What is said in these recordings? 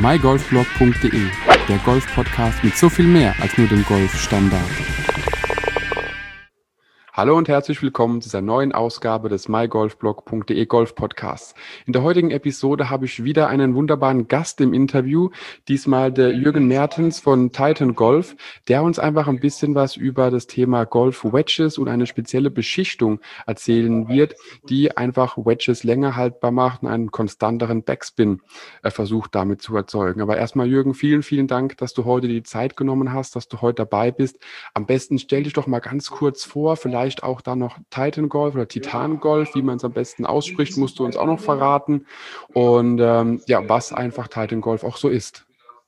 mygolfblog.de, der Golf-Podcast mit so viel mehr als nur dem Golfstandard. Hallo und herzlich willkommen zu dieser neuen Ausgabe des mygolfblog.de Golf Podcasts. In der heutigen Episode habe ich wieder einen wunderbaren Gast im Interview, diesmal der Jürgen Mertens von Titan Golf, der uns einfach ein bisschen was über das Thema Golf Wedges und eine spezielle Beschichtung erzählen wird, die einfach Wedges länger haltbar macht und einen konstanteren Backspin versucht damit zu erzeugen. Aber erstmal Jürgen, vielen, vielen Dank, dass du heute die Zeit genommen hast, dass du heute dabei bist. Am besten stell dich doch mal ganz kurz vor, vielleicht auch da noch Titan Golf oder Titan Golf, wie man es am besten ausspricht, musst du uns auch noch verraten. Und was einfach Titan Golf auch so ist.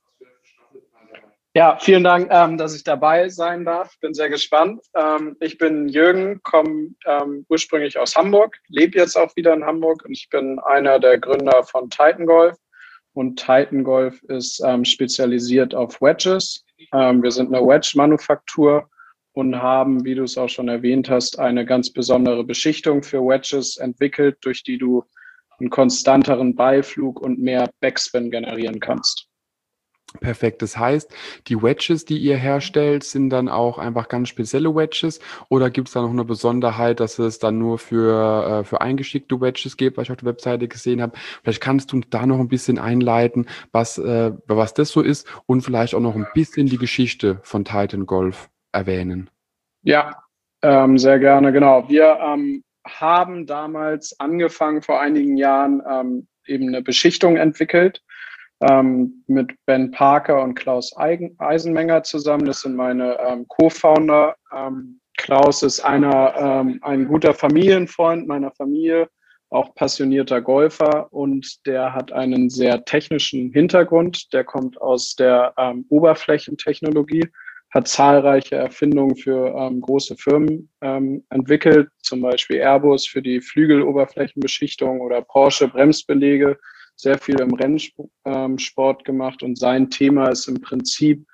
Ja, vielen Dank, dass ich dabei sein darf. Bin sehr gespannt. Ich bin Jürgen, komme ursprünglich aus Hamburg, lebe jetzt auch wieder in Hamburg und ich bin einer der Gründer von Titan Golf. Und Titan Golf ist spezialisiert auf Wedges. Wir sind eine Wedge-Manufaktur und haben, wie du es auch schon erwähnt hast, eine ganz besondere Beschichtung für Wedges entwickelt, durch die du einen konstanteren Beiflug und mehr Backspin generieren kannst. Perfekt. Das heißt, die Wedges, die ihr herstellt, sind dann auch einfach ganz spezielle Wedges oder gibt es da noch eine Besonderheit, dass es dann nur für eingeschickte Wedges gibt, was ich auf der Webseite gesehen habe? Vielleicht kannst du da noch ein bisschen einleiten, was das so ist und vielleicht auch noch ein bisschen die Geschichte von Titan Golf erwähnen. Ja, sehr gerne, genau. Wir haben damals angefangen, vor einigen Jahren eben eine Beschichtung entwickelt, mit Ben Parker und Klaus Eisenmenger zusammen. Das sind meine Co-Founder. Klaus ist ein guter Familienfreund meiner Familie, auch passionierter Golfer, und der hat einen sehr technischen Hintergrund. Der kommt aus der Oberflächentechnologie, hat zahlreiche Erfindungen für große Firmen entwickelt, zum Beispiel Airbus für die Flügeloberflächenbeschichtung oder Porsche Bremsbeläge, sehr viel im Rennsport gemacht, und sein Thema ist im Prinzip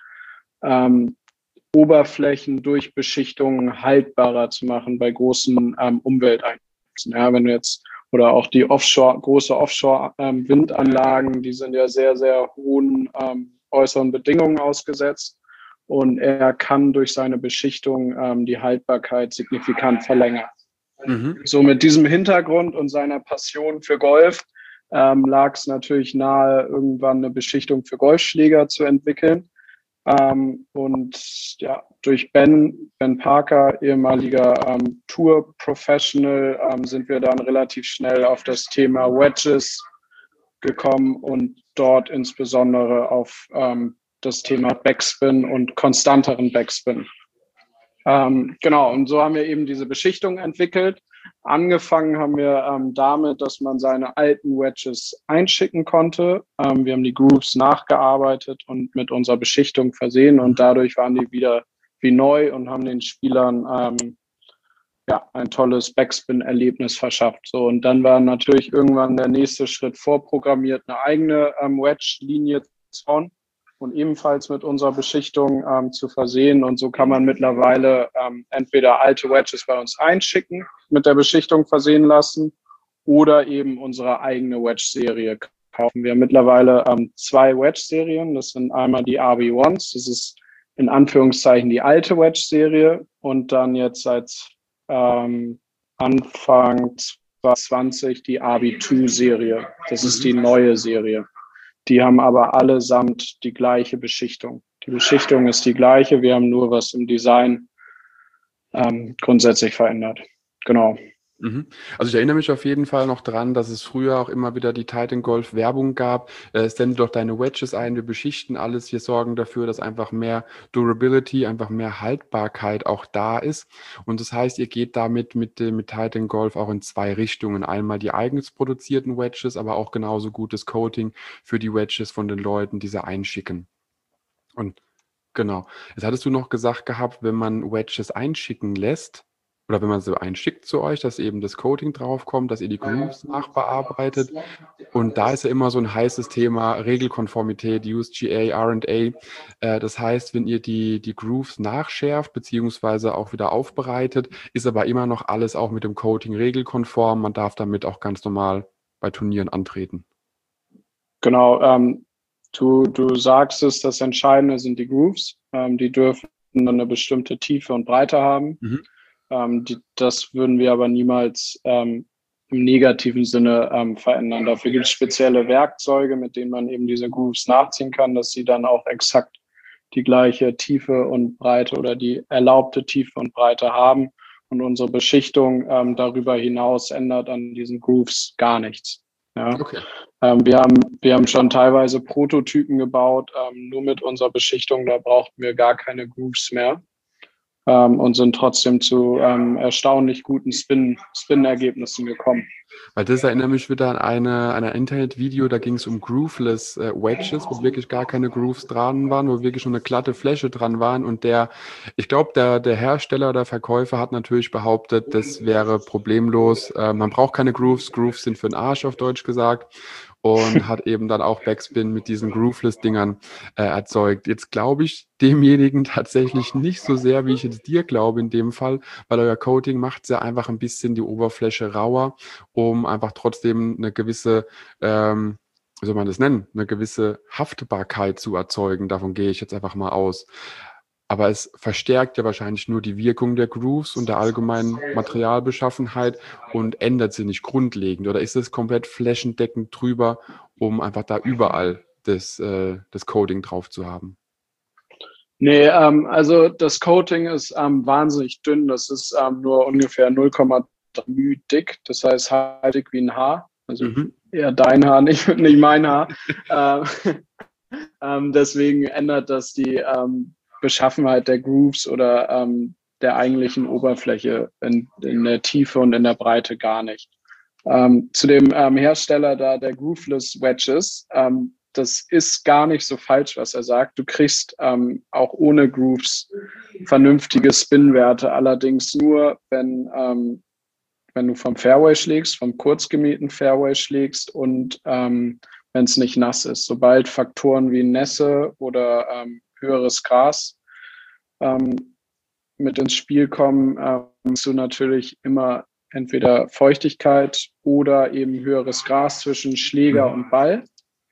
Oberflächen durch Beschichtungen haltbarer zu machen bei großen Umwelteinflüssen. Ja, wenn du jetzt, oder auch die große Offshore-Windanlagen, die sind ja sehr, sehr hohen äußeren Bedingungen ausgesetzt. Und er kann durch seine Beschichtung die Haltbarkeit signifikant verlängern. Mhm. So mit diesem Hintergrund und seiner Passion für Golf lag es natürlich nahe, irgendwann eine Beschichtung für Golfschläger zu entwickeln. Und ja, durch Ben Parker, ehemaliger Tour-Professional, sind wir dann relativ schnell auf das Thema Wedges gekommen und dort insbesondere auf das Thema Backspin und konstanteren Backspin. Genau, und so haben wir eben diese Beschichtung entwickelt. Angefangen haben wir damit, dass man seine alten Wedges einschicken konnte. Wir haben die Grooves nachgearbeitet und mit unserer Beschichtung versehen, und dadurch waren die wieder wie neu und haben den Spielern ein tolles Backspin-Erlebnis verschafft. So, und dann war natürlich irgendwann der nächste Schritt vorprogrammiert, eine eigene Wedge-Linie zu bauen und ebenfalls mit unserer Beschichtung zu versehen. Und so kann man mittlerweile entweder alte Wedges bei uns einschicken, mit der Beschichtung versehen lassen, oder eben unsere eigene Wedge-Serie kaufen. Wir haben mittlerweile 2 Wedge-Serien. Das sind einmal die RB1s, das ist in Anführungszeichen die alte Wedge-Serie, und dann jetzt seit Anfang 2020 die RB2-Serie. Das ist die neue Serie. Die haben aber allesamt die gleiche Beschichtung. Die Beschichtung ist die gleiche, wir haben nur was im Design grundsätzlich verändert. Genau. Also ich erinnere mich auf jeden Fall noch dran, dass es früher auch immer wieder die Titan Golf Werbung gab. Sende doch deine Wedges ein, wir beschichten alles, wir sorgen dafür, dass einfach mehr Durability, einfach mehr Haltbarkeit auch da ist. Und das heißt, ihr geht damit mit Titan Golf auch in 2 Richtungen. Einmal die eigens produzierten Wedges, aber auch genauso gutes Coating für die Wedges von den Leuten, die sie einschicken. Und genau. Jetzt hattest du noch gesagt gehabt, wenn man Wedges einschicken lässt, oder wenn man sie einschickt zu euch, dass eben das Coating draufkommt, dass ihr die Grooves nachbearbeitet. Und da ist ja immer so ein heißes Thema Regelkonformität, USGA, R&A. Das heißt, wenn ihr die Grooves nachschärft, beziehungsweise auch wieder aufbereitet, ist aber immer noch alles auch mit dem Coating regelkonform. Man darf damit auch ganz normal bei Turnieren antreten. Genau. Du sagst es, das Entscheidende sind die Grooves. Die dürfen dann eine bestimmte Tiefe und Breite haben. Mhm. Das würden wir aber niemals im negativen Sinne verändern. Dafür gibt es spezielle Werkzeuge, mit denen man eben diese Grooves nachziehen kann, dass sie dann auch exakt die gleiche Tiefe und Breite oder die erlaubte Tiefe und Breite haben. Und unsere Beschichtung darüber hinaus ändert an diesen Grooves gar nichts. Ja. Okay. Wir haben schon teilweise Prototypen gebaut, nur mit unserer Beschichtung, da brauchten wir gar keine Grooves mehr und sind trotzdem zu erstaunlich guten Spin-Ergebnissen gekommen. Weil das erinnert mich wieder an ein Internet-Video, da ging es um Grooveless Wedges, wo wirklich gar keine Grooves dran waren, wo wirklich schon eine glatte Fläche dran waren. Und ich glaube, der Hersteller, der Verkäufer hat natürlich behauptet, das wäre problemlos. Man braucht keine Grooves, Grooves sind für den Arsch, auf Deutsch gesagt. Und hat eben dann auch Backspin mit diesen Grooveless-Dingern erzeugt. Jetzt glaube ich demjenigen tatsächlich nicht so sehr, wie ich jetzt dir glaube in dem Fall, weil euer Coating macht ja einfach ein bisschen die Oberfläche rauer, um einfach trotzdem eine gewisse, wie soll man das nennen, eine gewisse Haftbarkeit zu erzeugen. Davon gehe ich jetzt einfach mal aus. Aber es verstärkt ja wahrscheinlich nur die Wirkung der Grooves und der allgemeinen Materialbeschaffenheit und ändert sie nicht grundlegend. Oder ist es komplett flächendeckend drüber, um einfach da überall das Coating drauf zu haben? Nee, also das Coating ist wahnsinnig dünn. Das ist nur ungefähr 0,3 dick. Das heißt, dick wie ein Haar. Also eher dein Haar, nicht mein Haar. Deswegen ändert das die Beschaffenheit der Grooves oder der eigentlichen Oberfläche in der Tiefe und in der Breite gar nicht. Zu dem Hersteller da der Grooveless Wedges, das ist gar nicht so falsch, was er sagt. Du kriegst auch ohne Grooves vernünftige Spin-Werte, allerdings nur, wenn du vom Fairway schlägst, vom kurz gemähten Fairway schlägst und wenn es nicht nass ist. Sobald Faktoren wie Nässe oder höheres Gras mit ins Spiel kommen, hast du natürlich immer entweder Feuchtigkeit oder eben höheres Gras zwischen Schläger und Ball.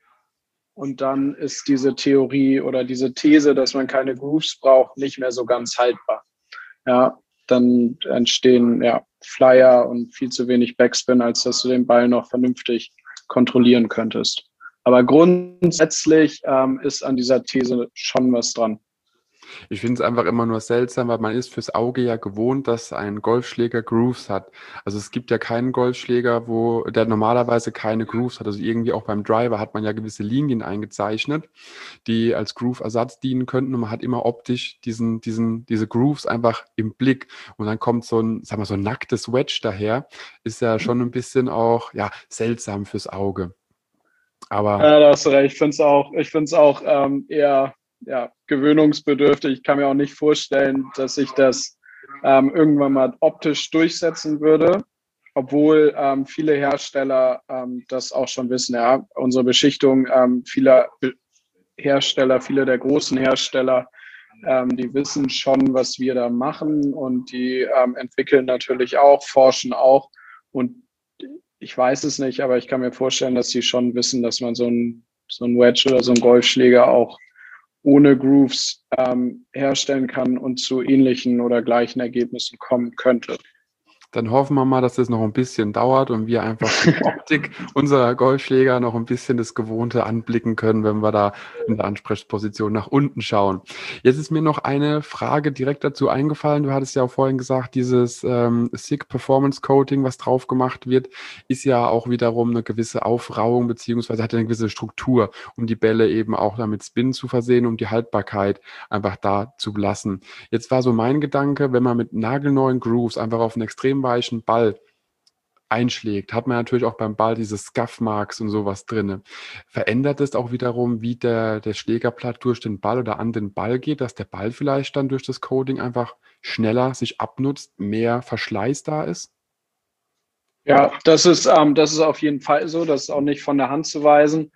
Und dann ist diese Theorie oder diese These, dass man keine Grooves braucht, nicht mehr so ganz haltbar. Ja, dann entstehen Flyer und viel zu wenig Backspin, als dass du den Ball noch vernünftig kontrollieren könntest. Aber grundsätzlich ist an dieser These schon was dran. Ich finde es einfach immer nur seltsam, weil man ist fürs Auge ja gewohnt, dass ein Golfschläger Grooves hat. Also es gibt ja keinen Golfschläger, der normalerweise keine Grooves hat. Also irgendwie auch beim Driver hat man ja gewisse Linien eingezeichnet, die als Groove-Ersatz dienen könnten. Und man hat immer optisch diese Grooves einfach im Blick. Und dann kommt so ein nacktes Wedge daher. Ist ja schon ein bisschen auch, seltsam fürs Auge. Aber ja, da hast du recht. Ich finde es auch eher gewöhnungsbedürftig. Ich kann mir auch nicht vorstellen, dass sich das irgendwann mal optisch durchsetzen würde, obwohl viele Hersteller das auch schon wissen. Ja, unsere Beschichtung vieler Hersteller, viele der großen Hersteller, die wissen schon, was wir da machen und die entwickeln natürlich auch, forschen auch. Und ich weiß es nicht, aber ich kann mir vorstellen, dass sie schon wissen, dass man so ein Wedge oder so ein Golfschläger auch ohne Grooves herstellen kann und zu ähnlichen oder gleichen Ergebnissen kommen könnte. Dann hoffen wir mal, dass das noch ein bisschen dauert und wir einfach die Optik unserer Golfschläger noch ein bisschen das Gewohnte anblicken können, wenn wir da in der Ansprechposition nach unten schauen. Jetzt ist mir noch eine Frage direkt dazu eingefallen. Du hattest ja auch vorhin gesagt, dieses SICK Performance Coating, was drauf gemacht wird, ist ja auch wiederum eine gewisse Aufrauung beziehungsweise hat eine gewisse Struktur, um die Bälle eben auch damit Spin zu versehen, um die Haltbarkeit einfach da zu lassen. Jetzt war so mein Gedanke, wenn man mit nagelneuen Grooves einfach auf einen extrem weichen Ball einschlägt, hat man natürlich auch beim Ball diese Scuff-Marks und sowas drin. Verändert es auch wiederum, wie der Schlägerblatt durch den Ball oder an den Ball geht, dass der Ball vielleicht dann durch das Coating einfach schneller sich abnutzt, mehr Verschleiß da ist? Ja, das ist auf jeden Fall so. Das ist auch nicht von der Hand zu weisen.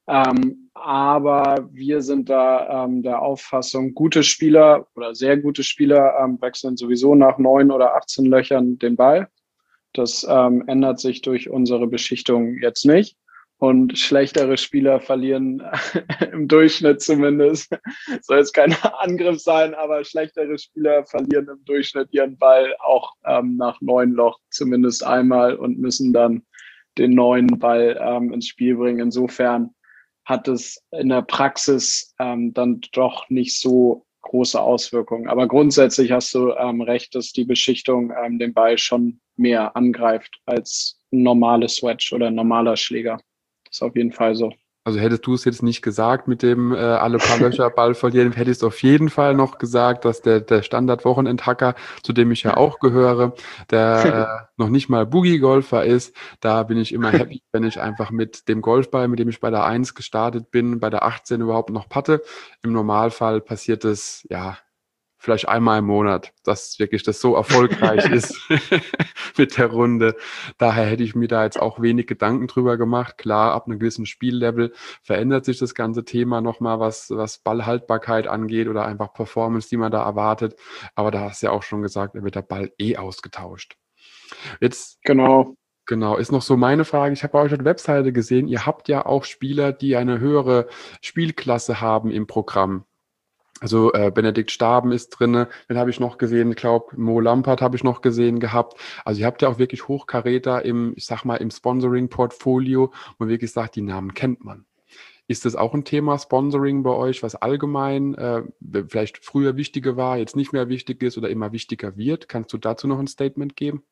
Aber wir sind da der Auffassung, gute Spieler oder sehr gute Spieler wechseln sowieso nach 9 oder 18 Löchern den Ball. Das ändert sich durch unsere Beschichtung jetzt nicht. und schlechtere Spieler verlieren im Durchschnitt zumindest. Soll jetzt kein Angriff sein, aber schlechtere Spieler verlieren im Durchschnitt ihren Ball auch nach 9 Loch zumindest einmal und müssen dann den neuen Ball ins Spiel bringen. Insofern hat es in der Praxis dann doch nicht so große Auswirkungen. Aber grundsätzlich hast du recht, dass die Beschichtung den Ball schon mehr angreift als ein normales Wedge oder ein normaler Schläger. Das ist auf jeden Fall so. Also hättest du es jetzt nicht gesagt mit dem alle paar Löcher Ball verlieren, hättest du auf jeden Fall noch gesagt, dass der Standard-Wochenend-Hacker, zu dem ich ja auch gehöre, der noch nicht mal Boogie-Golfer ist, da bin ich immer happy, wenn ich einfach mit dem Golfball, mit dem ich bei der 1 gestartet bin, bei der 18 überhaupt noch patte. Im Normalfall passiert es, ja, vielleicht einmal im Monat, dass wirklich das so erfolgreich ist mit der Runde. Daher hätte ich mir da jetzt auch wenig Gedanken drüber gemacht. Klar, ab einem gewissen Spiellevel verändert sich das ganze Thema nochmal, was Ballhaltbarkeit angeht oder einfach Performance, die man da erwartet. Aber da hast du ja auch schon gesagt, da wird der Ball ausgetauscht. Jetzt Genau, ist noch so meine Frage. Ich habe bei euch auf der Webseite gesehen, ihr habt ja auch Spieler, die eine höhere Spielklasse haben im Programm. Also Benedikt Staben ist drin, den habe ich noch gesehen, ich glaube Mo Lampert habe ich noch gesehen gehabt. Also ihr habt ja auch wirklich Hochkaräter im Sponsoring-Portfolio, wo man wirklich sagt, die Namen kennt man. Ist das auch ein Thema Sponsoring bei euch, was allgemein vielleicht früher wichtiger war, jetzt nicht mehr wichtig ist oder immer wichtiger wird? Kannst du dazu noch ein Statement geben?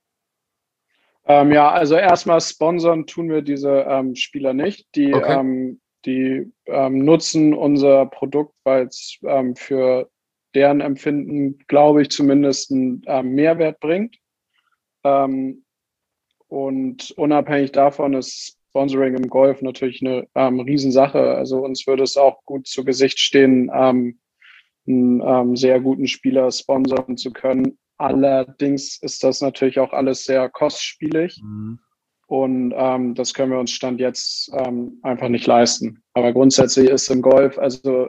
Ja, also erstmal sponsern tun wir diese Spieler nicht. Okay. Die nutzen unser Produkt, weil es für deren Empfinden, glaube ich, zumindest einen Mehrwert bringt. Und unabhängig davon ist Sponsoring im Golf natürlich eine Riesensache. Also uns würde es auch gut zu Gesicht stehen, einen sehr guten Spieler sponsern zu können. Allerdings ist das natürlich auch alles sehr kostspielig. Mhm. Und das können wir uns Stand jetzt einfach nicht leisten. Aber grundsätzlich ist im Golf, also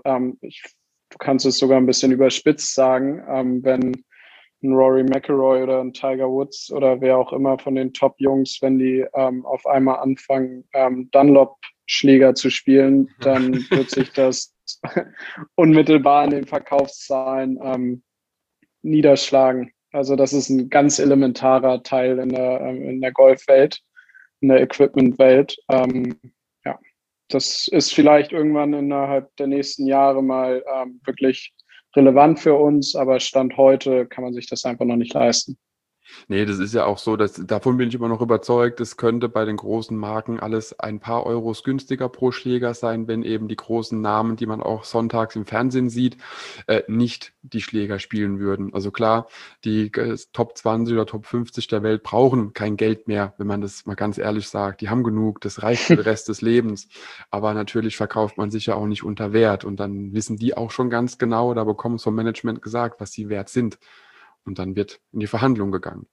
du kannst es sogar ein bisschen überspitzt sagen, wenn ein Rory McIlroy oder ein Tiger Woods oder wer auch immer von den Top-Jungs, wenn die auf einmal anfangen, Dunlop-Schläger zu spielen, dann wird sich das unmittelbar in den Verkaufszahlen niederschlagen. Also das ist ein ganz elementarer Teil in der Golfwelt, in der Equipment-Welt. Ja, das ist vielleicht irgendwann innerhalb der nächsten Jahre mal wirklich relevant für uns, aber Stand heute kann man sich das einfach noch nicht leisten. Nee, das ist ja auch so, davon bin ich immer noch überzeugt, es könnte bei den großen Marken alles ein paar Euros günstiger pro Schläger sein, wenn eben die großen Namen, die man auch sonntags im Fernsehen sieht, nicht die Schläger spielen würden. Also klar, die Top 20 oder Top 50 der Welt brauchen kein Geld mehr, wenn man das mal ganz ehrlich sagt. Die haben genug, das reicht für den Rest des Lebens. Aber natürlich verkauft man sich ja auch nicht unter Wert und dann wissen die auch schon ganz genau, da bekommen es vom Management gesagt, was sie wert sind. Und dann wird in die Verhandlung gegangen.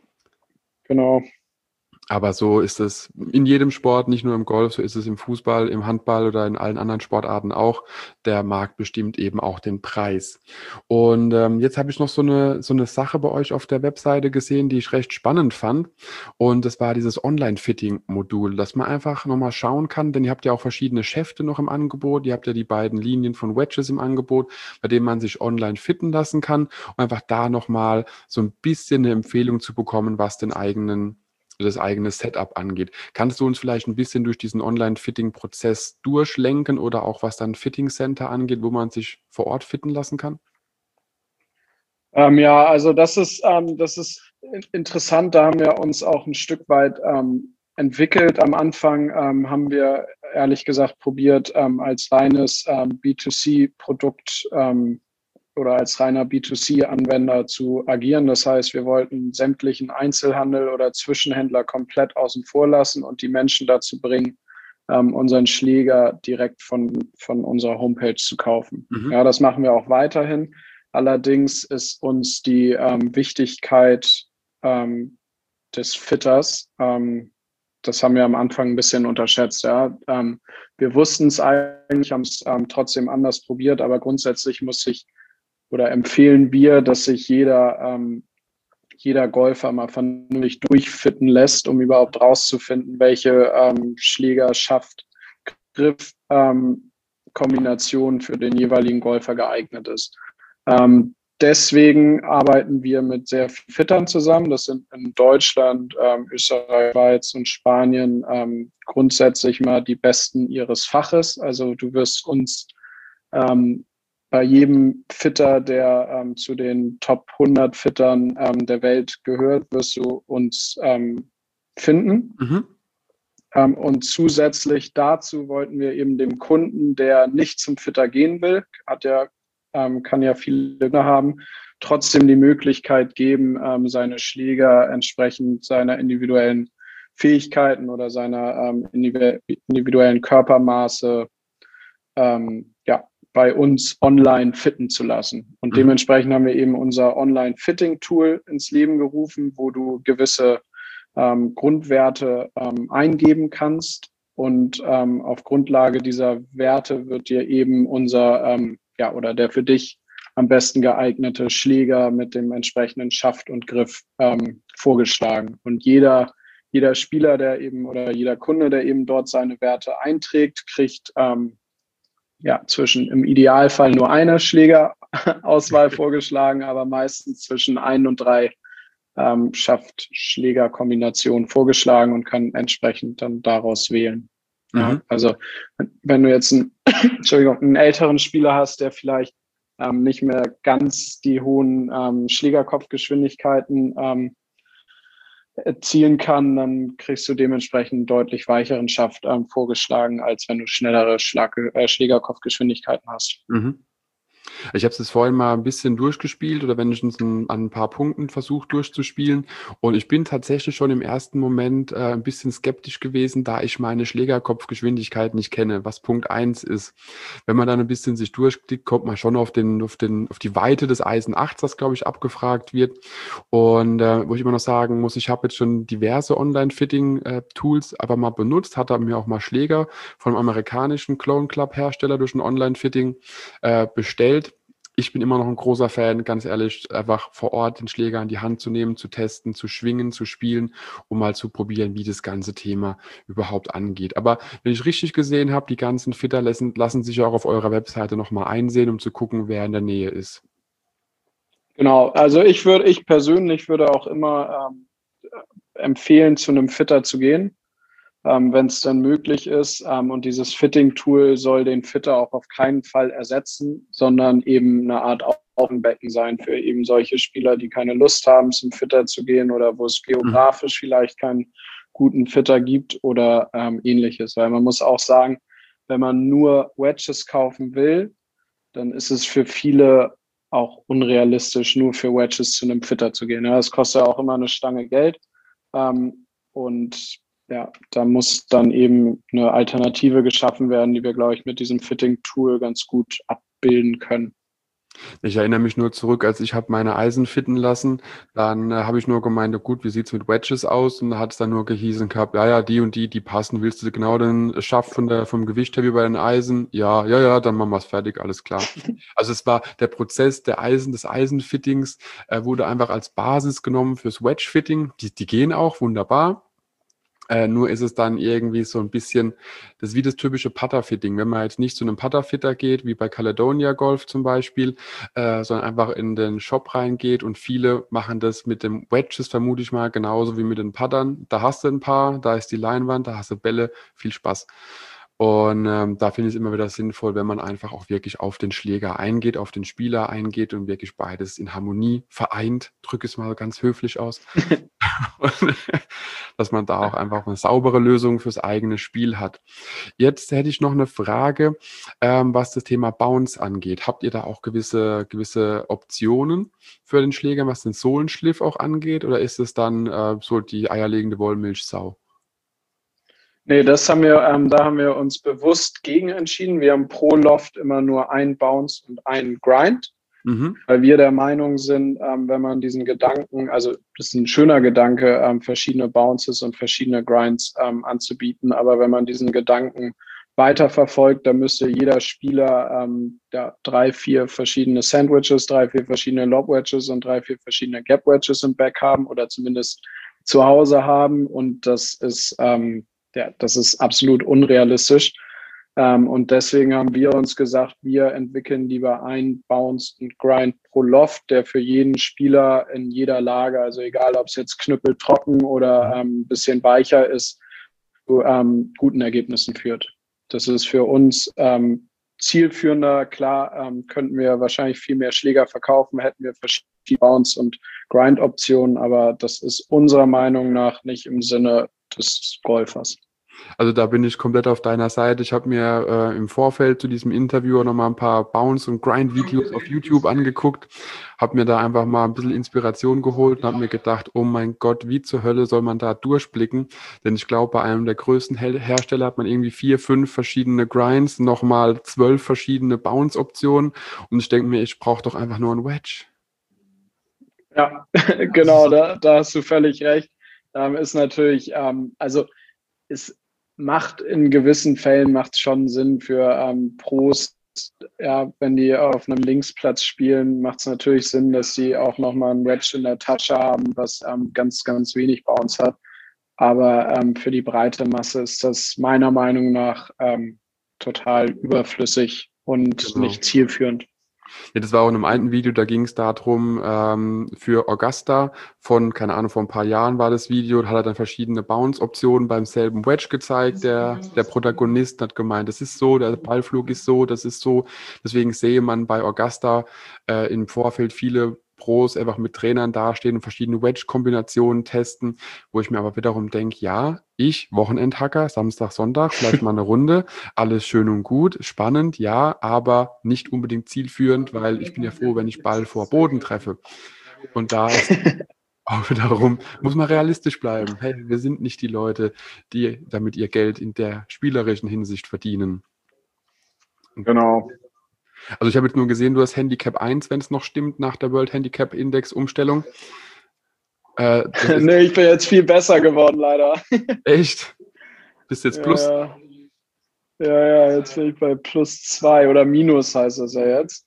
Genau. Aber so ist es in jedem Sport, nicht nur im Golf, so ist es im Fußball, im Handball oder in allen anderen Sportarten auch. Der Markt bestimmt eben auch den Preis. Und jetzt habe ich noch so eine Sache bei euch auf der Webseite gesehen, die ich recht spannend fand. Und das war dieses Online-Fitting-Modul, dass man einfach nochmal schauen kann, denn ihr habt ja auch verschiedene Schäfte noch im Angebot. Ihr habt ja die beiden Linien von Wedges im Angebot, bei denen man sich online fitten lassen kann, um einfach da nochmal so ein bisschen eine Empfehlung zu bekommen, was das eigene Setup angeht. Kannst du uns vielleicht ein bisschen durch diesen Online-Fitting-Prozess durchlenken oder auch was dann Fitting Center angeht, wo man sich vor Ort fitten lassen kann? Ja, also das ist interessant. Da haben wir uns auch ein Stück weit entwickelt. Am Anfang haben wir ehrlich gesagt probiert, als reines B2C-Produkt oder als reiner B2C-Anwender zu agieren. Das heißt, wir wollten sämtlichen Einzelhandel oder Zwischenhändler komplett außen vor lassen und die Menschen dazu bringen, unseren Schläger direkt von unserer Homepage zu kaufen. Mhm. Ja, das machen wir auch weiterhin. Allerdings ist uns die Wichtigkeit des Fitters, das haben wir am Anfang ein bisschen unterschätzt. Ja. Wir wussten es eigentlich, haben es trotzdem anders probiert, aber grundsätzlich muss sich oder empfehlen wir, dass sich jeder jeder Golfer mal vernünftig durchfitten lässt, um überhaupt rauszufinden, welche Schlägerschaft, Griff, Kombination für den jeweiligen Golfer geeignet ist. Deswegen arbeiten wir mit sehr vielen Fittern zusammen. Das sind in Deutschland, Österreich, Schweiz und Spanien grundsätzlich mal die Besten ihres Faches. Also du wirst uns bei jedem Fitter, der zu den Top 100 Fittern der Welt gehört, wirst du uns finden. Mhm. Und zusätzlich dazu wollten wir eben dem Kunden, der nicht zum Fitter gehen will, kann ja viele Gegner haben, trotzdem die Möglichkeit geben, seine Schläger entsprechend seiner individuellen Fähigkeiten oder seiner individuellen Körpermaße bei uns online fitten zu lassen. Und dementsprechend haben wir eben unser Online-Fitting-Tool ins Leben gerufen, wo du gewisse Grundwerte eingeben kannst. Und auf Grundlage dieser Werte wird dir eben unser oder der für dich am besten geeignete Schläger mit dem entsprechenden Schaft und Griff vorgeschlagen. Und jeder Spieler, der eben oder jeder Kunde, der eben dort seine Werte einträgt, kriegt zwischen im Idealfall nur eine Schlägerauswahl vorgeschlagen, aber meistens zwischen 1 und 3 Schaft-Schläger-Kombinationen vorgeschlagen und kann entsprechend dann daraus wählen. Ja, also wenn du jetzt einen älteren Spieler hast, der vielleicht nicht mehr ganz die hohen Schlägerkopfgeschwindigkeiten erzielen kann, dann kriegst du dementsprechend einen deutlich weicheren Schaft vorgeschlagen, als wenn du schnellere Schlägerkopfgeschwindigkeiten hast. Mhm. Ich habe es jetzt vorhin mal ein bisschen durchgespielt oder wenigstens an ein paar Punkten versucht durchzuspielen. Und ich bin tatsächlich schon im ersten Moment ein bisschen skeptisch gewesen, da ich meine Schlägerkopfgeschwindigkeit nicht kenne, was Punkt 1 ist. Wenn man dann ein bisschen sich durchklickt, kommt man schon auf die Weite des Eisen 8, das, glaube ich, abgefragt wird. Und wo ich immer noch sagen muss, ich habe jetzt schon diverse Online-Fitting-Tools aber mal benutzt, hatte mir auch mal Schläger vom amerikanischen Clone Club-Hersteller durch ein Online-Fitting bestellt. Ich bin immer noch ein großer Fan, ganz ehrlich, einfach vor Ort den Schläger in die Hand zu nehmen, zu testen, zu schwingen, zu spielen, um mal zu probieren, wie das ganze Thema überhaupt angeht. Aber wenn ich richtig gesehen habe, die ganzen Fitter lassen sich auch auf eurer Webseite nochmal einsehen, um zu gucken, wer in der Nähe ist. Genau, also ich persönlich würde auch immer empfehlen, zu einem Fitter zu gehen, wenn es dann möglich ist. Und dieses Fitting-Tool soll den Fitter auch auf keinen Fall ersetzen, sondern eben eine Art Augenbecken sein für eben solche Spieler, die keine Lust haben, zum Fitter zu gehen oder wo es geografisch vielleicht keinen guten Fitter gibt oder ähnliches. Weil man muss auch sagen, wenn man nur Wedges kaufen will, dann ist es für viele auch unrealistisch, nur für Wedges zu einem Fitter zu gehen. Ja, das kostet ja auch immer eine Stange Geld. Und ja, da muss dann eben eine Alternative geschaffen werden, die wir, glaube ich, mit diesem Fitting-Tool ganz gut abbilden können. Ich erinnere mich nur zurück, als ich habe meine Eisen fitten lassen, dann habe ich nur gemeint, gut, wie sieht's mit Wedges aus? Und da hat es dann nur gehießen gehabt, ja, die und die passen. Willst du genau den Schaft vom Gewicht her wie bei den Eisen? Ja, dann machen wir es fertig, alles klar. Also es war der Prozess des Eisenfittings, wurde einfach als Basis genommen fürs Wedge-Fitting. Die gehen auch wunderbar. Nur ist es dann irgendwie so ein bisschen, das ist wie das typische Putter-Fitting. Wenn man jetzt nicht zu einem Putter-Fitter geht, wie bei Caledonia Golf zum Beispiel, sondern einfach in den Shop reingeht und viele machen das mit dem Wedges, vermute ich mal, genauso wie mit den Puttern. Da hast du ein paar, da ist die Leinwand, da hast du Bälle, viel Spaß. Und da finde ich es immer wieder sinnvoll, wenn man einfach auch wirklich auf den Schläger eingeht, auf den Spieler eingeht und wirklich beides in Harmonie vereint, drücke es mal ganz höflich aus. Dass man da auch einfach eine saubere Lösung fürs eigene Spiel hat. Jetzt hätte ich noch eine Frage, was das Thema Bounce angeht. Habt ihr da auch gewisse Optionen für den Schläger, was den Sohlenschliff auch angeht? Oder ist es dann so die eierlegende Wollmilchsau? Nee, da haben wir uns bewusst gegen entschieden. Wir haben pro Loft immer nur einen Bounce und einen Grind. Weil wir der Meinung sind, wenn man diesen Gedanken, also das ist ein schöner Gedanke, verschiedene Bounces und verschiedene Grinds anzubieten, aber wenn man diesen Gedanken weiterverfolgt, da müsste jeder Spieler 3, 4 verschiedene Sandwiches, 3, 4 verschiedene Lob Wedges und 3, 4 verschiedene Gap Wedges im Back haben oder zumindest zu Hause haben. Und das ist absolut unrealistisch. Und deswegen haben wir uns gesagt, wir entwickeln lieber ein Bounce und Grind pro Loft, der für jeden Spieler in jeder Lage, also egal ob es jetzt knüppeltrocken oder ein bisschen weicher ist, zu guten Ergebnissen führt. Das ist für uns zielführender. Klar, könnten wir wahrscheinlich viel mehr Schläger verkaufen, hätten wir verschiedene Bounce- und Grind-Optionen, aber das ist unserer Meinung nach nicht im Sinne des Golfers. Also da bin ich komplett auf deiner Seite. Ich habe mir im Vorfeld zu diesem Interview auch nochmal ein paar Bounce- und Grind-Videos auf YouTube angeguckt, habe mir da einfach mal ein bisschen Inspiration geholt und habe mir gedacht, oh mein Gott, wie zur Hölle soll man da durchblicken? Denn ich glaube, bei einem der größten Hersteller hat man irgendwie 4, 5 verschiedene Grinds, nochmal 12 verschiedene Bounce-Optionen und ich denke mir, ich brauche doch einfach nur ein Wedge. Ja, genau, da hast du völlig recht. Ist natürlich, also es macht in gewissen Fällen macht schon Sinn für Pros, ja, wenn die auf einem Linksplatz spielen, macht es natürlich Sinn, dass sie auch nochmal ein Wedge in der Tasche haben, was ganz, ganz wenig Bounce hat. Aber für die breite Masse ist das meiner Meinung nach total überflüssig und Genau. nicht zielführend. Ja, das war auch in einem alten Video, da ging es darum, für Augusta keine Ahnung, vor ein paar Jahren war das Video, da hat er dann verschiedene Bounce-Optionen beim selben Wedge gezeigt. Der Protagonist hat gemeint, das ist so, der Ballflug ist so, das ist so. Deswegen sehe man bei Augusta im Vorfeld viele Pros einfach mit Trainern dastehen und verschiedene Wedge-Kombinationen testen, wo ich mir aber wiederum denke, ja, Wochenendhacker, Samstag, Sonntag, vielleicht mal eine Runde, alles schön und gut, spannend, ja, aber nicht unbedingt zielführend, weil ich bin ja froh, wenn ich Ball vor Boden treffe. Und da ist auch wiederum, muss man realistisch bleiben. Hey, wir sind nicht die Leute, die damit ihr Geld in der spielerischen Hinsicht verdienen. Genau. Also ich habe jetzt nur gesehen, du hast Handicap 1, wenn es noch stimmt, nach der World Handicap Index Umstellung. Nee, ich bin jetzt viel besser geworden, leider. Echt? Bist jetzt plus? Ja, jetzt bin ich bei +2 oder minus heißt das ja jetzt.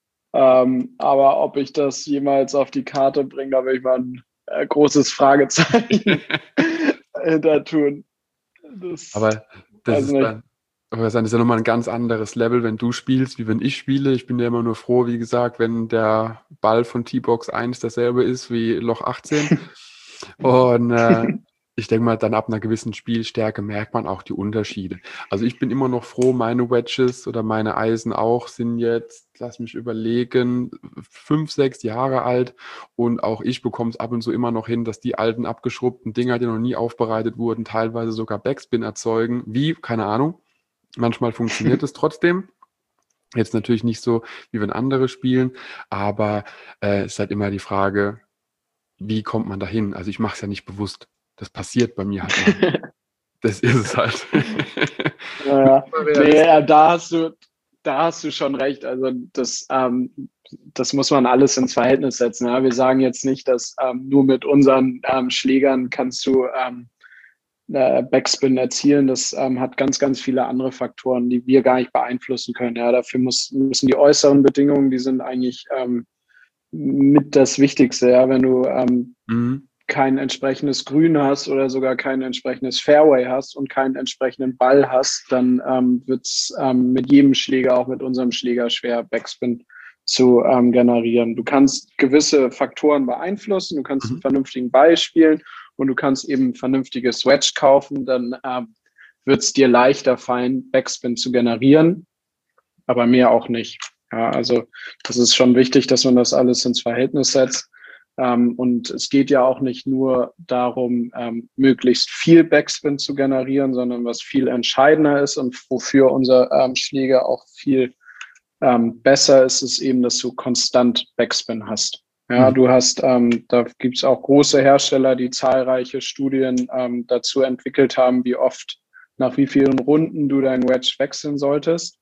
Aber ob ich das jemals auf die Karte bringe, da will ich mal ein großes Fragezeichen hinter tun. Aber das ist dann, das ist ja nochmal ein ganz anderes Level, wenn du spielst, wie wenn ich spiele. Ich bin ja immer nur froh, wie gesagt, wenn der Ball von T-Box 1 derselbe ist wie Loch 18. Und ich denke mal, dann ab einer gewissen Spielstärke merkt man auch die Unterschiede. Also ich bin immer noch froh, meine Wedges oder meine Eisen auch sind jetzt, lass mich überlegen, 5, 6 Jahre alt und auch ich bekomme es ab und zu immer noch hin, dass die alten abgeschrubbten Dinger, die noch nie aufbereitet wurden, teilweise sogar Backspin erzeugen. Wie? Keine Ahnung. Manchmal funktioniert es trotzdem. Jetzt natürlich nicht so, wie wenn andere spielen, aber es ist halt immer die Frage, wie kommt man dahin? Also ich mache es ja nicht bewusst. Das passiert bei mir halt mal. Das ist es halt. Ja, nee, da hast du schon recht. Also das muss man alles ins Verhältnis setzen. Ja? Wir sagen jetzt nicht, dass nur mit unseren Schlägern kannst du Backspin erzielen. Das hat ganz, ganz viele andere Faktoren, die wir gar nicht beeinflussen können. Ja? Dafür müssen die äußeren Bedingungen, die sind eigentlich mit das Wichtigste. Ja? Wenn du kein entsprechendes Grün hast oder sogar kein entsprechendes Fairway hast und keinen entsprechenden Ball hast, dann wird es mit jedem Schläger, auch mit unserem Schläger, schwer, Backspin zu generieren. Du kannst gewisse Faktoren beeinflussen, du kannst einen vernünftigen Ball spielen und du kannst eben ein vernünftiges Wedge kaufen, dann wird es dir leichter fallen, Backspin zu generieren, aber mehr auch nicht. Ja, also das ist schon wichtig, dass man das alles ins Verhältnis setzt. Und es geht ja auch nicht nur darum, möglichst viel Backspin zu generieren, sondern was viel entscheidender ist und wofür unser Schläger auch viel besser ist, ist eben, dass du konstant Backspin hast. Ja, du hast, da gibt es auch große Hersteller, die zahlreiche Studien dazu entwickelt haben, wie oft, nach wie vielen Runden du dein Wedge wechseln solltest.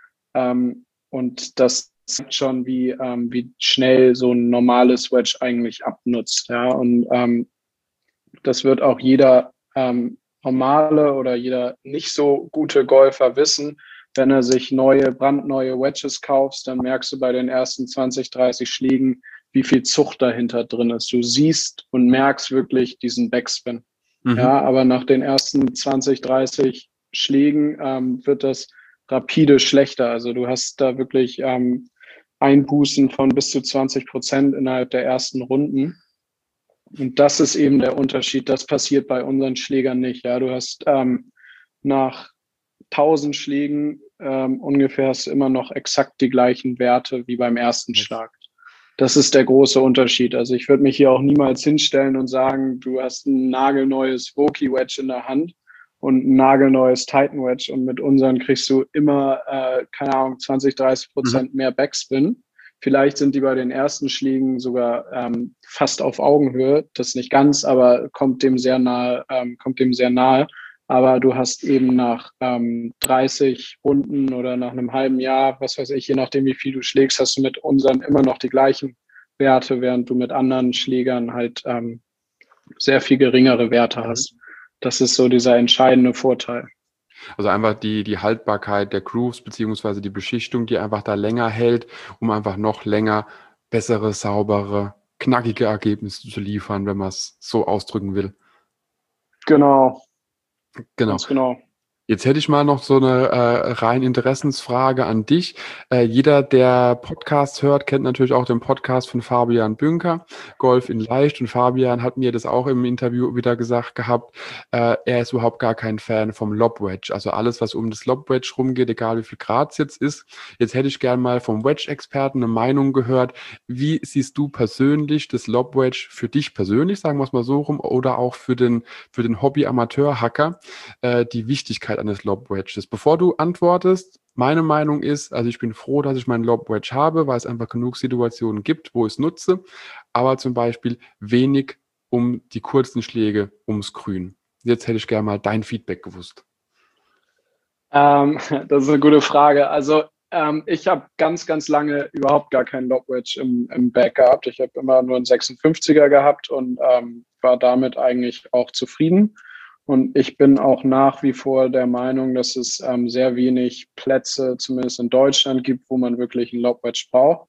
Und das zeigt schon, wie schnell so ein normales Wedge eigentlich abnutzt. Ja? Und das wird auch jeder normale oder jeder nicht so gute Golfer wissen, wenn er sich brandneue Wedges kauft, dann merkst du bei den ersten 20, 30 Schlägen, wie viel Zucht dahinter drin ist. Du siehst und merkst wirklich diesen Backspin. Ja, aber nach den ersten 20, 30 Schlägen wird das rapide schlechter. Also du hast da wirklich Einbußen von bis zu 20% innerhalb der ersten Runden. Und das ist eben der Unterschied. Das passiert bei unseren Schlägern nicht. Ja, du hast nach 1000 Schlägen ungefähr hast du immer noch exakt die gleichen Werte wie beim ersten Schlag. Das ist der große Unterschied. Also ich würde mich hier auch niemals hinstellen und sagen, du hast ein nagelneues Vokey Wedge in der Hand und ein nagelneues Titan Wedge und mit unseren kriegst du immer, keine Ahnung, 20, 30% mehr Backspin. Vielleicht sind die bei den ersten Schlägen sogar fast auf Augenhöhe. Das nicht ganz, aber kommt dem sehr nahe. Aber du hast eben nach 30 Runden oder nach einem halben Jahr, was weiß ich, je nachdem, wie viel du schlägst, hast du mit unseren immer noch die gleichen Werte, während du mit anderen Schlägern halt sehr viel geringere Werte hast. Das ist so dieser entscheidende Vorteil. Also einfach die Haltbarkeit der Grooves beziehungsweise die Beschichtung, die einfach da länger hält, um einfach noch länger bessere, saubere, knackige Ergebnisse zu liefern, wenn man es so ausdrücken will. Genau. Ganz genau. Jetzt hätte ich mal noch so eine rein Interessensfrage an dich. Jeder, der Podcast hört, kennt natürlich auch den Podcast von Fabian Bünker, Golf in Leicht. Und Fabian hat mir das auch im Interview wieder gesagt gehabt, er ist überhaupt gar kein Fan vom Lob Wedge. Also alles, was um das Lob Wedge rumgeht, egal wie viel Grad es jetzt ist. Jetzt hätte ich gern mal vom Wedge-Experten eine Meinung gehört. Wie siehst du persönlich das Lob Wedge für dich persönlich, sagen wir es mal so rum, oder auch für den Hobby-Amateur-Hacker, die Wichtigkeit eines Lob Wedges? Bevor du antwortest, meine Meinung ist, also ich bin froh, dass ich meinen Lob Wedge habe, weil es einfach genug Situationen gibt, wo ich es nutze, aber zum Beispiel wenig um die kurzen Schläge ums Grün. Jetzt hätte ich gerne mal dein Feedback gewusst. Das ist eine gute Frage. Also ich habe ganz, ganz lange überhaupt gar keinen Lob Wedge im Bag gehabt. Ich habe immer nur einen 56er gehabt und war damit eigentlich auch zufrieden. Und ich bin auch nach wie vor der Meinung, dass es sehr wenig Plätze, zumindest in Deutschland, gibt, wo man wirklich einen Lob Wedge braucht,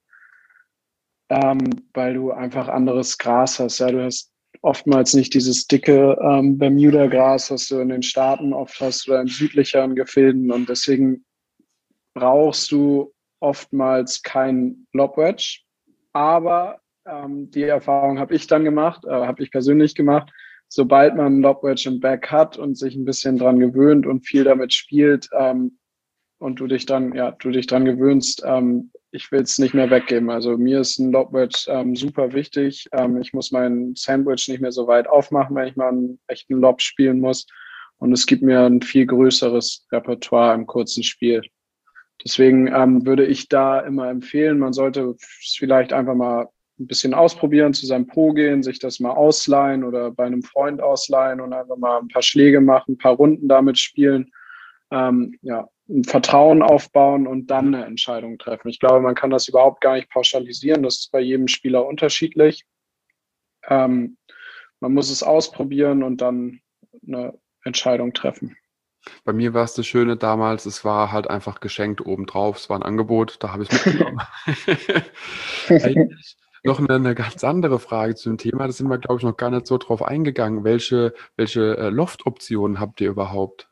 weil du einfach anderes Gras hast. Ja, du hast oftmals nicht dieses dicke Bermuda-Gras, was du in den Staaten oft hast oder in südlicheren Gefilden. Und deswegen brauchst du oftmals keinen Lob Wedge. Aber die Erfahrung habe ich persönlich gemacht. Sobald man einen Lob Wedge im Bag hat und sich ein bisschen dran gewöhnt und viel damit spielt und du dich dran gewöhnst, ich will es nicht mehr weggeben. Also mir ist ein Lob Wedge super wichtig. Ich muss meinen Sandwich nicht mehr so weit aufmachen, wenn ich mal einen echten Lob spielen muss. Und es gibt mir ein viel größeres Repertoire im kurzen Spiel. Deswegen würde ich da immer empfehlen, man sollte es vielleicht einfach mal ein bisschen ausprobieren, zu seinem Pro gehen, sich das mal ausleihen oder bei einem Freund ausleihen und einfach mal ein paar Schläge machen, ein paar Runden damit spielen, ein Vertrauen aufbauen und dann eine Entscheidung treffen. Ich glaube, man kann das überhaupt gar nicht pauschalisieren. Das ist bei jedem Spieler unterschiedlich. Man muss es ausprobieren und dann eine Entscheidung treffen. Bei mir war es das Schöne damals, es war halt einfach geschenkt obendrauf. Es war ein Angebot, da habe ich es mitgenommen. Eigentlich noch eine ganz andere Frage zum Thema. Da sind wir, glaube ich, noch gar nicht so drauf eingegangen. Welche Loft-Optionen habt ihr überhaupt?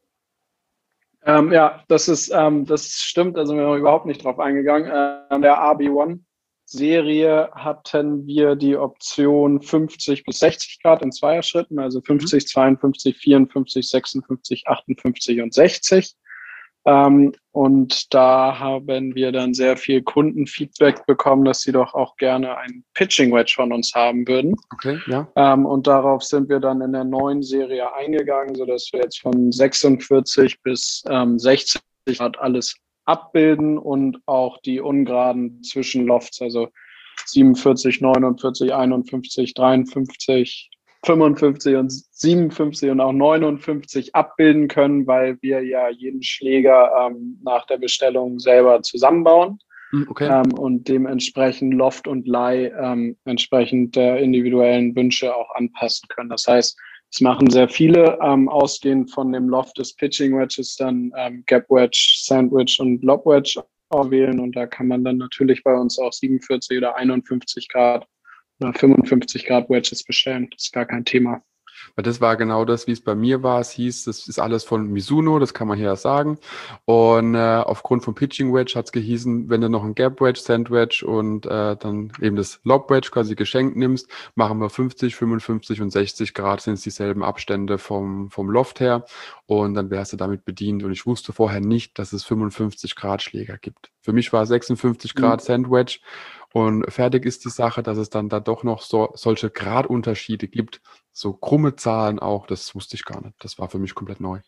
Das stimmt, da sind wir noch überhaupt nicht drauf eingegangen. An der RB1-Serie hatten wir die Option 50 bis 60 Grad in Zweierschritten, also 50, 52, 54, 56, 58 und 60. Und da haben wir dann sehr viel Kundenfeedback bekommen, dass sie doch auch gerne ein Pitching Wedge von uns haben würden. Okay, ja. Und darauf sind wir dann in der neuen Serie eingegangen, sodass wir jetzt von 46 bis 60 Grad alles abbilden und auch die ungeraden Zwischenlofts, also 47, 49, 51, 53, 55 und 57 und auch 59 abbilden können, weil wir ja jeden Schläger nach der Bestellung selber zusammenbauen. Okay. Und dementsprechend Loft und Lie entsprechend der individuellen Wünsche auch anpassen können. Das heißt, Das machen sehr viele, ausgehend von dem Loft des Pitching Wedges dann Gap Wedge, Sandwich und Lob Wedge wählen. Und da kann man dann natürlich bei uns auch 47 oder 51 Grad oder 55 Grad Wedges bestellen. Das ist gar kein Thema. Weil das war genau das, wie es bei mir war. Es hieß, das ist alles von Mizuno, das kann man hier sagen. Und aufgrund vom Pitching Wedge hat es gehießen, wenn du noch ein Gap Wedge, Sand Wedge und dann eben das Lob Wedge quasi geschenkt nimmst, machen wir 50, 55 und 60 Grad, sind es dieselben Abstände vom Loft her. Und dann wärst du damit bedient. Und ich wusste vorher nicht, dass es 55 Grad Schläger gibt. Für mich war 56 Grad Sand Wedge. Und fertig ist die Sache, dass es dann da doch noch solche Gradunterschiede gibt, so krumme Zahlen auch, das wusste ich gar nicht. Das war für mich komplett neu.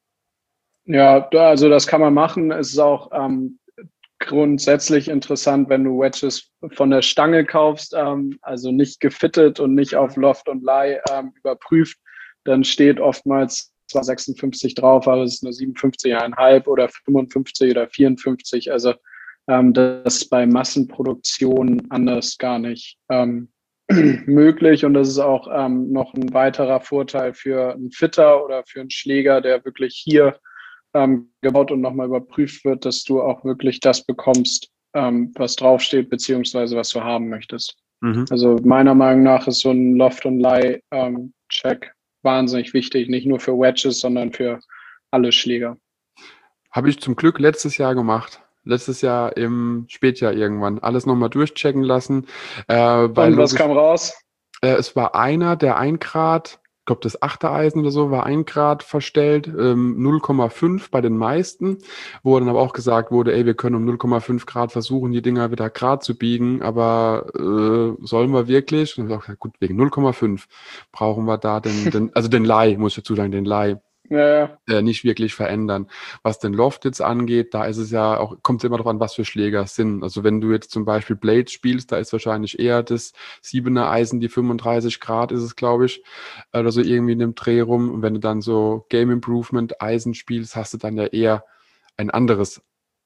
Ja, also das kann man machen. Es ist auch grundsätzlich interessant, wenn du Wedges von der Stange kaufst, also nicht gefittet und nicht auf Loft und Lie überprüft, dann steht oftmals zwar 56 drauf, aber es ist nur 57,5 oder 55 oder 54. Also das ist bei Massenproduktion anders gar nicht möglich. Und das ist auch noch ein weiterer Vorteil für einen Fitter oder für einen Schläger, der wirklich hier gebaut und nochmal überprüft wird, dass du auch wirklich das bekommst, was draufsteht, beziehungsweise was du haben möchtest. Mhm. Also meiner Meinung nach ist so ein Loft- und Lie-Check wahnsinnig wichtig, nicht nur für Wedges, sondern für alle Schläger. Habe ich zum Glück letztes Jahr gemacht. Letztes Jahr im Spätjahr irgendwann. Alles nochmal durchchecken lassen. Und was kam raus? Es war einer, der 1 Grad, ich glaube das 8er Eisen oder so, war 1 Grad verstellt, 0,5 bei den meisten, wo dann aber auch gesagt wurde, ey, wir können um 0,5 Grad versuchen, die Dinger wieder gerade zu biegen, aber sollen wir wirklich? Und dann habe ich gesagt, gut, wegen 0,5 brauchen wir da also den Lie, muss ich dazu sagen, den Lie. Ja. Nicht wirklich verändern. Was den Loft jetzt angeht, da ist es ja auch, kommt es immer darauf an, was für Schläger es sind. Also wenn du jetzt zum Beispiel Blades spielst, da ist wahrscheinlich eher das 7er Eisen, die 35 Grad ist es, glaube ich, oder so irgendwie in dem Dreh rum. Und wenn du dann so Game Improvement Eisen spielst, hast du dann ja eher ein anderes,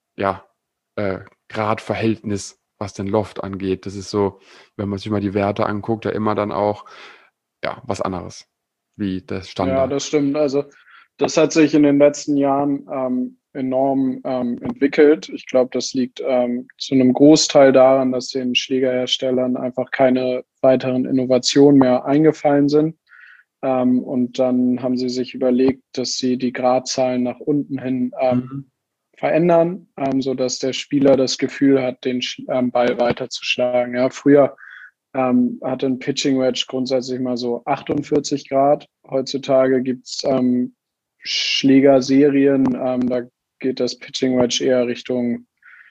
Gradverhältnis, was den Loft angeht. Das ist so, wenn man sich mal die Werte anguckt, ja immer dann auch, was anderes, wie das Standard. Ja, das stimmt. Also das hat sich in den letzten Jahren enorm entwickelt. Ich glaube, das liegt zu einem Großteil daran, dass den Schlägerherstellern einfach keine weiteren Innovationen mehr eingefallen sind. Und dann haben sie sich überlegt, dass sie die Gradzahlen nach unten hin verändern, sodass der Spieler das Gefühl hat, den Ball weiterzuschlagen. Ja, früher hatte ein Pitching Wedge grundsätzlich mal so 48 Grad. Heutzutage gibt es Schlägerserien, da geht das Pitching Wedge eher Richtung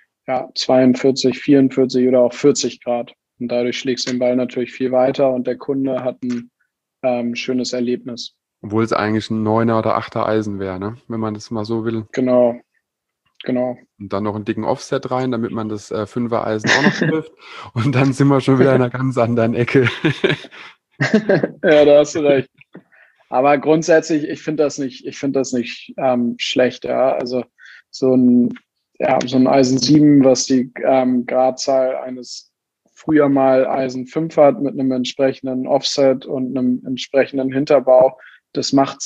42, 44 oder auch 40 Grad. Und dadurch schlägst du den Ball natürlich viel weiter und der Kunde hat ein schönes Erlebnis. Obwohl es eigentlich ein 9er oder 8er Eisen wäre, ne? Wenn man das mal so will. Genau. Und dann noch einen dicken Offset rein, damit man das 5er Eisen auch noch trifft. Und dann sind wir schon wieder in einer ganz anderen Ecke. Ja, da hast du recht. Aber grundsätzlich, ich finde das nicht schlecht, ja. Also so ein Eisen 7, was die Gradzahl eines früher mal Eisen 5 hat, mit einem entsprechenden Offset und einem entsprechenden Hinterbau, das macht's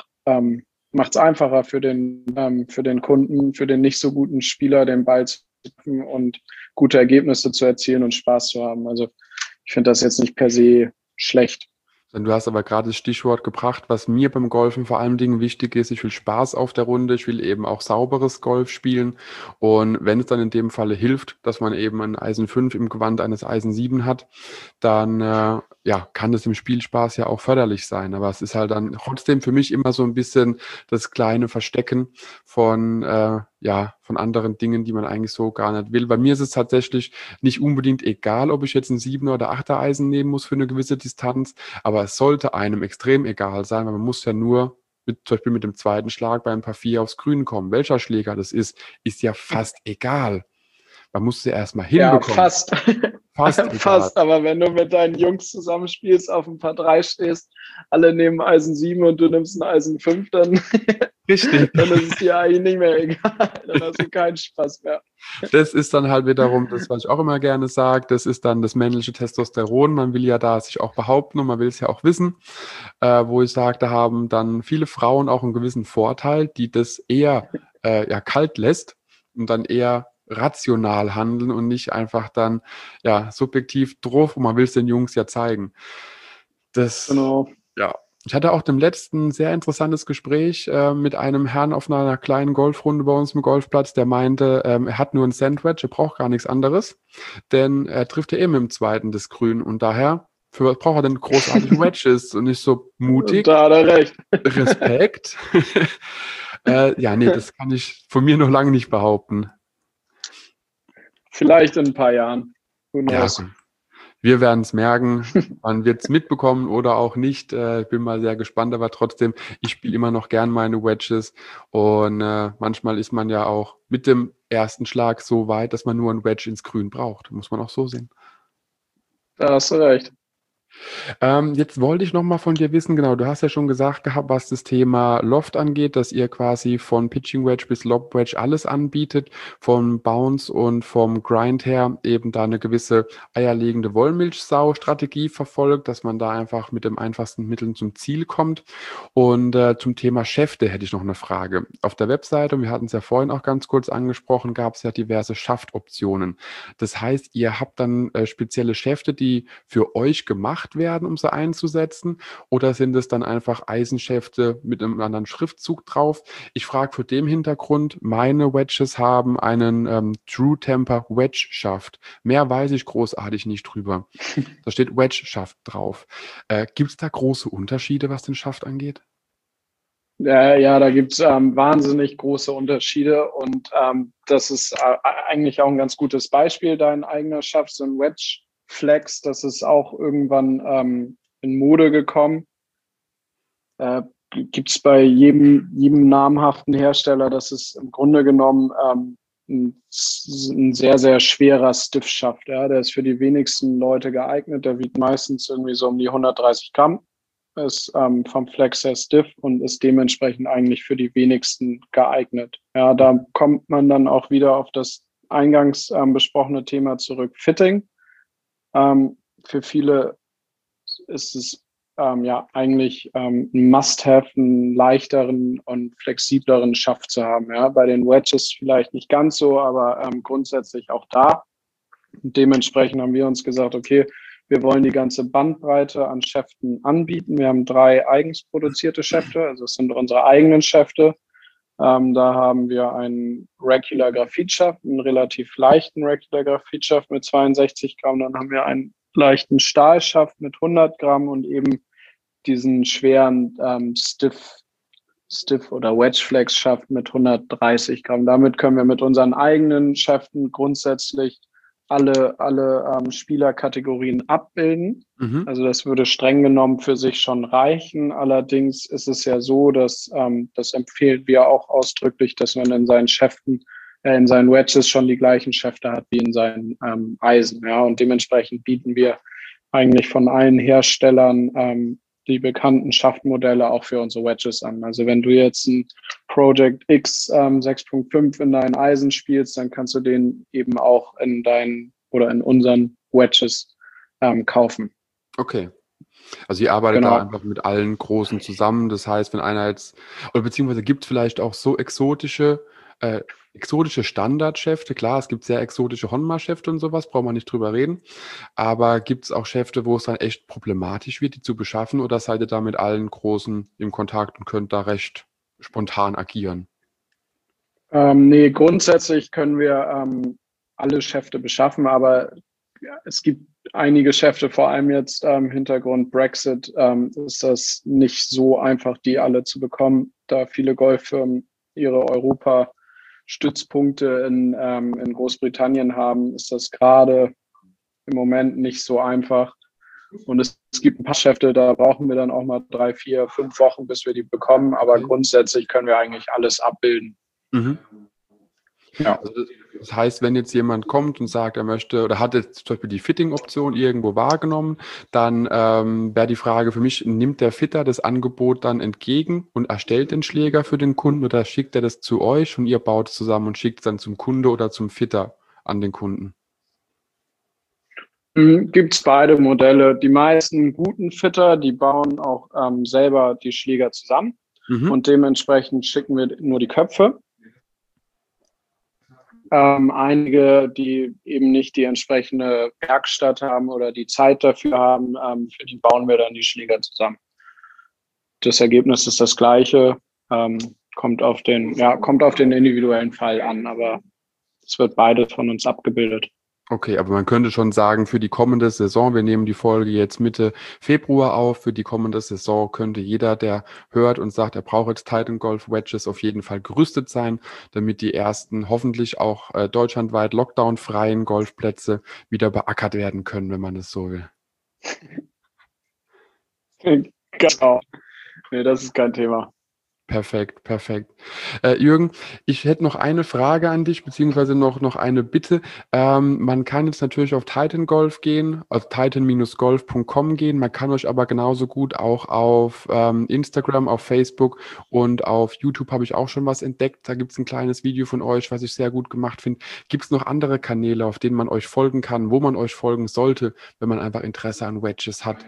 einfacher für den Kunden, für den nicht so guten Spieler, den Ball zu treffen und gute Ergebnisse zu erzielen und Spaß zu haben. Also ich finde das jetzt nicht per se schlecht. Du hast aber gerade das Stichwort gebracht, was mir beim Golfen vor allen Dingen wichtig ist. Ich will Spaß auf der Runde, ich will eben auch sauberes Golf spielen. Und wenn es dann in dem Falle hilft, dass man eben ein Eisen 5 im Gewand eines Eisen 7 hat, dann kann das im Spielspaß ja auch förderlich sein. Aber es ist halt dann trotzdem für mich immer so ein bisschen das kleine Verstecken von anderen Dingen, die man eigentlich so gar nicht will. Bei mir ist es tatsächlich nicht unbedingt egal, ob ich jetzt ein 7er oder 8er Eisen nehmen muss für eine gewisse Distanz, aber es sollte einem extrem egal sein, weil man muss ja nur zum Beispiel mit dem zweiten Schlag bei ein paar 4 aufs Grün kommen. Welcher Schläger das ist ja fast egal. Man muss sie erstmal hinbekommen. Ja, fast. Fast, aber wenn du mit deinen Jungs zusammenspielst, auf ein paar 3 stehst, alle nehmen Eisen 7 und du nimmst ein Eisen 5, dann Richtig. Dann ist es dir eigentlich nicht mehr egal. Dann hast du keinen Spaß mehr. Das ist dann halt wiederum das, was ich auch immer gerne sage. Das ist dann das männliche Testosteron. Man will ja da sich auch behaupten und man will es ja auch wissen. Wo ich sage, da haben dann viele Frauen auch einen gewissen Vorteil, die das eher kalt lässt und dann eher rational handeln und nicht einfach dann subjektiv drauf und man will es den Jungs ja zeigen. Genau. Ja. Ich hatte auch dem letzten sehr interessantes Gespräch mit einem Herrn auf einer kleinen Golfrunde bei uns im Golfplatz, der meinte, er hat nur ein Sandwich, er braucht gar nichts anderes, denn er trifft ja eben im zweiten das Grün und daher, für was braucht er denn großartige Wedges und nicht so mutig? Da hat er recht. Respekt. Nee, das kann ich von mir noch lange nicht behaupten. Vielleicht in ein paar Jahren. Who knows? Ja, wir werden es merken, man wird es mitbekommen oder auch nicht. Ich bin mal sehr gespannt, aber trotzdem, ich spiele immer noch gern meine Wedges und manchmal ist man ja auch mit dem ersten Schlag so weit, dass man nur ein Wedge ins Grün braucht. Muss man auch so sehen. Da hast du recht. Jetzt wollte ich noch mal von dir wissen, genau, du hast ja schon gesagt gehabt, was das Thema Loft angeht, dass ihr quasi von Pitching Wedge bis Lob Wedge alles anbietet, vom Bounce und vom Grind her eben da eine gewisse eierlegende Wollmilchsau-Strategie verfolgt, dass man da einfach mit den einfachsten Mitteln zum Ziel kommt. Und zum Thema Schäfte hätte ich noch eine Frage. Auf der Webseite, und wir hatten es ja vorhin auch ganz kurz angesprochen, gab es ja diverse Schaftoptionen. Das heißt, ihr habt dann spezielle Schäfte, die für euch gemacht werden, um sie einzusetzen? Oder sind es dann einfach Eisenschäfte mit einem anderen Schriftzug drauf? Ich frage vor dem Hintergrund, meine Wedges haben einen True Temper Wedge Schaft. Mehr weiß ich großartig nicht drüber. Da steht Wedge Schaft drauf. Gibt es da große Unterschiede, was den Schaft angeht? Ja, da gibt es wahnsinnig große Unterschiede und das ist eigentlich auch ein ganz gutes Beispiel. Dein eigener Schaft, so ein Wedge Flex, das ist auch irgendwann in Mode gekommen. Gibt es bei jedem namhaften Hersteller, das ist im Grunde genommen ein sehr, sehr schwerer Stiff-Schaft. Ja? Der ist für die wenigsten Leute geeignet. Der wiegt meistens irgendwie so um die 130 Gramm. Ist vom Flex sehr stiff und ist dementsprechend eigentlich für die wenigsten geeignet. Ja, da kommt man dann auch wieder auf das eingangs besprochene Thema zurück, Fitting. Für viele ist es eigentlich ein Must-have, einen leichteren und flexibleren Schaft zu haben. Ja, bei den Wedges vielleicht nicht ganz so, aber grundsätzlich auch da. Und dementsprechend haben wir uns gesagt, okay, wir wollen die ganze Bandbreite an Schäften anbieten. Wir haben 3 eigens produzierte Schäfte, also es sind unsere eigenen Schäfte. Da haben wir einen Regular Graphitschaft, einen relativ leichten Regular Graphitschaft mit 62 Gramm. Dann haben wir einen leichten Stahlschaft mit 100 Gramm und eben diesen schweren Stiff oder Wedge Flex Schaft mit 130 Gramm. Damit können wir mit unseren eigenen Schäften grundsätzlich alle Spielerkategorien abbilden. Mhm. Also das würde streng genommen für sich schon reichen. Allerdings ist es ja so, dass das empfehlen wir auch ausdrücklich, dass man in seinen Schäften, in seinen Wedges schon die gleichen Schäfte hat wie in seinen Eisen. Ja, und dementsprechend bieten wir eigentlich von allen Herstellern die bekannten Schaftmodelle auch für unsere Wedges an. Also wenn du jetzt ein Project X 6.5 in deinen Eisen spielst, dann kannst du den eben auch in deinen oder in unseren Wedges kaufen. Okay. Also ihr arbeitet Genau. da einfach mit allen Großen zusammen. Das heißt, wenn einer jetzt, oder beziehungsweise gibt es vielleicht auch so exotische Standardschäfte. Klar, es gibt sehr exotische Honma-Schäfte und sowas, braucht man nicht drüber reden. Aber gibt es auch Schäfte, wo es dann echt problematisch wird, die zu beschaffen? Oder seid ihr da mit allen Großen im Kontakt und könnt da recht spontan agieren? Nee, grundsätzlich können wir alle Schäfte beschaffen, aber es gibt einige Schäfte, vor allem jetzt Hintergrund Brexit, ist das nicht so einfach, die alle zu bekommen, da viele Golffirmen ihre Europa-Stützpunkte in Großbritannien haben, ist das gerade im Moment nicht so einfach. Und es gibt ein paar Schäfte, da brauchen wir dann auch mal 3, 4, 5 Wochen, bis wir die bekommen, aber grundsätzlich können wir eigentlich alles abbilden. Mhm. Ja. Also das heißt, wenn jetzt jemand kommt und sagt, er möchte oder hat jetzt zum Beispiel die Fitting-Option irgendwo wahrgenommen, dann wäre die Frage für mich, nimmt der Fitter das Angebot dann entgegen und erstellt den Schläger für den Kunden oder schickt er das zu euch und ihr baut es zusammen und schickt es dann zum Kunde oder zum Fitter an den Kunden? Gibt es beide Modelle. Die meisten guten Fitter, die bauen auch selber die Schläger zusammen und dementsprechend schicken wir nur die Köpfe. Einige, die eben nicht die entsprechende Werkstatt haben oder die Zeit dafür haben, für die bauen wir dann die Schläger zusammen. Das Ergebnis ist das gleiche, kommt auf den individuellen Fall an, aber es wird beides von uns abgebildet. Okay, aber man könnte schon sagen, für die kommende Saison, wir nehmen die Folge jetzt Mitte Februar auf, für die kommende Saison könnte jeder, der hört und sagt, er braucht jetzt Titan Golf Wedges, auf jeden Fall gerüstet sein, damit die ersten hoffentlich auch deutschlandweit lockdownfreien Golfplätze wieder beackert werden können, wenn man es so will. Genau. Nee, das ist kein Thema. Perfekt, perfekt. Jürgen, ich hätte noch eine Frage an dich, beziehungsweise noch eine Bitte. Man kann jetzt natürlich auf Titan Golf gehen, auf titan-golf.com gehen. Man kann euch aber genauso gut auch auf Instagram, auf Facebook und auf YouTube habe ich auch schon was entdeckt. Da gibt es ein kleines Video von euch, was ich sehr gut gemacht finde. Gibt es noch andere Kanäle, auf denen man euch folgen kann, wo man euch folgen sollte, wenn man einfach Interesse an Wedges hat?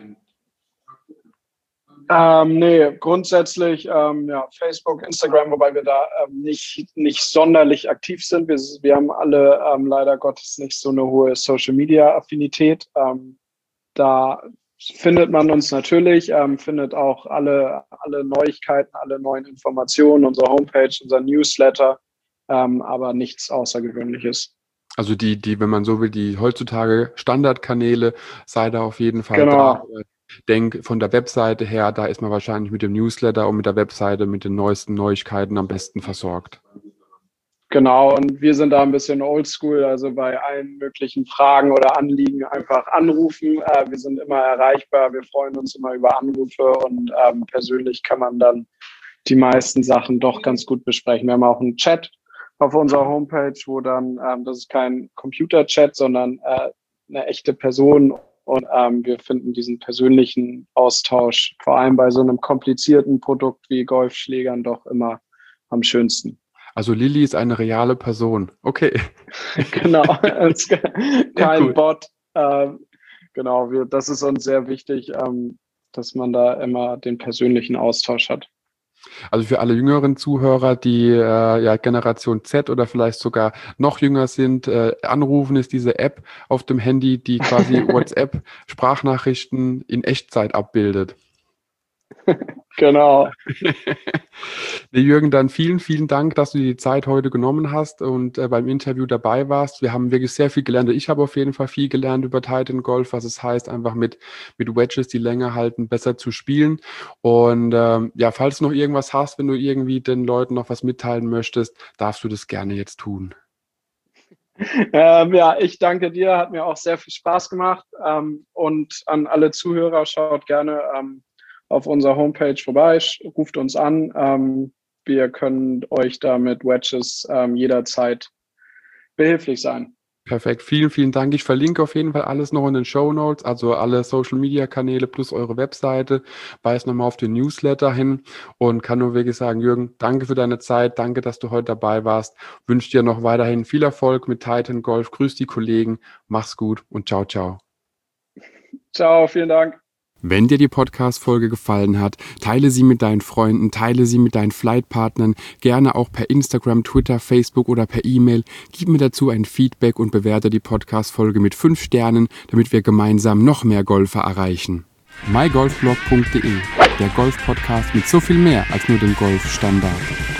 Nee, grundsätzlich Facebook, Instagram, wobei wir da nicht sonderlich aktiv sind. Wir haben alle leider Gottes nicht so eine hohe Social-Media-Affinität. Da findet man uns natürlich, findet auch alle Neuigkeiten, alle neuen Informationen, unsere Homepage, unser Newsletter, aber nichts Außergewöhnliches. Also die, wenn man so will, die heutzutage Standardkanäle, sei da auf jeden Fall da. Denk von der Webseite her, da ist man wahrscheinlich mit dem Newsletter und mit der Webseite mit den neuesten Neuigkeiten am besten versorgt. Genau, und wir sind da ein bisschen oldschool, also bei allen möglichen Fragen oder Anliegen einfach anrufen. Wir sind immer erreichbar, wir freuen uns immer über Anrufe und persönlich kann man dann die meisten Sachen doch ganz gut besprechen. Wir haben auch einen Chat auf unserer Homepage, wo dann, das ist kein Computerchat, sondern eine echte Person. Und wir finden diesen persönlichen Austausch, vor allem bei so einem komplizierten Produkt wie Golfschlägern, doch immer am schönsten. Also Lilly ist eine reale Person. Okay. Genau, kein Bot. Genau, das ist uns sehr wichtig, dass man da immer den persönlichen Austausch hat. Also für alle jüngeren Zuhörer, die Generation Z oder vielleicht sogar noch jünger sind, Anrufen ist diese App auf dem Handy, die quasi WhatsApp-Sprachnachrichten in Echtzeit abbildet. Genau. Jürgen, dann vielen, vielen Dank, dass du dir die Zeit heute genommen hast und beim Interview dabei warst. Wir haben wirklich sehr viel gelernt. Ich habe auf jeden Fall viel gelernt über Titan Golf, was es heißt, einfach mit Wedges, die länger halten, besser zu spielen. Und falls du noch irgendwas hast, wenn du irgendwie den Leuten noch was mitteilen möchtest, darfst du das gerne jetzt tun. Ich danke dir, hat mir auch sehr viel Spaß gemacht. Und an alle Zuhörer, schaut gerne auf unserer Homepage vorbei, ruft uns an. Wir können euch da mit Wedges jederzeit behilflich sein. Perfekt, vielen, vielen Dank. Ich verlinke auf jeden Fall alles noch in den Shownotes, also alle Social-Media-Kanäle plus eure Webseite. Weise nochmal auf den Newsletter hin und kann nur wirklich sagen, Jürgen, danke für deine Zeit, danke, dass du heute dabei warst. Wünsche dir noch weiterhin viel Erfolg mit Titan Golf. Grüß die Kollegen, mach's gut und ciao, ciao. Ciao, vielen Dank. Wenn dir die Podcast-Folge gefallen hat, teile sie mit deinen Freunden, teile sie mit deinen Flightpartnern, gerne auch per Instagram, Twitter, Facebook oder per E-Mail. Gib mir dazu ein Feedback und bewerte die Podcast-Folge mit 5 Sternen, damit wir gemeinsam noch mehr Golfer erreichen. mygolfblog.de, der Golf-Podcast mit so viel mehr als nur dem Golfstandard.